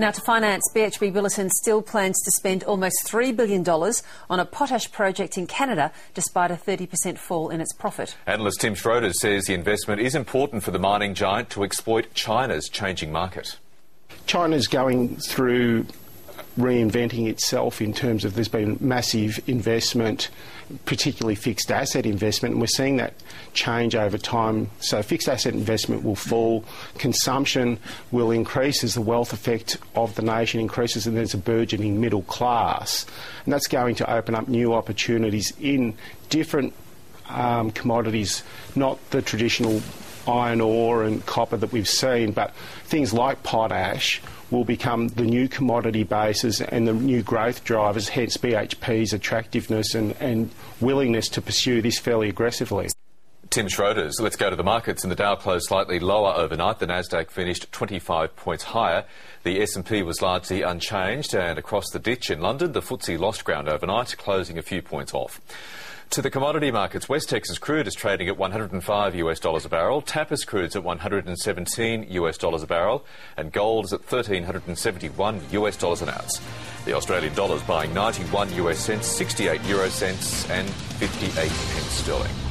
Now to finance, BHP Billiton still plans to spend almost $3 billion on a potash project in Canada, despite a 30% fall in its profit. Analyst Tim Schroeder says the investment is important for the mining giant to exploit China's changing market. China's going through reinventing itself in terms of there's been massive investment, particularly fixed asset investment, and we're seeing that change over time. So fixed asset investment will fall, consumption will increase as the wealth effect of the nation increases, and there's a burgeoning middle class. And that's going to open up new opportunities in different commodities, not the traditional iron ore and copper that we've seen, but things like potash will become the new commodity bases and the new growth drivers, hence BHP's attractiveness and willingness to pursue this fairly aggressively. Tim Schroeder's. Let's go to the markets. And the Dow closed slightly lower overnight. The Nasdaq finished 25 points higher. The S&P was largely unchanged, and across the ditch in London, the FTSE lost ground overnight, closing a few points off. To the commodity markets, West Texas crude is trading at $105 a barrel, Tapis crude's at $117 a barrel, and gold is at $1,371 an ounce. The Australian dollar's buying 91 US cents, 68 euro cents, and 58 pence sterling.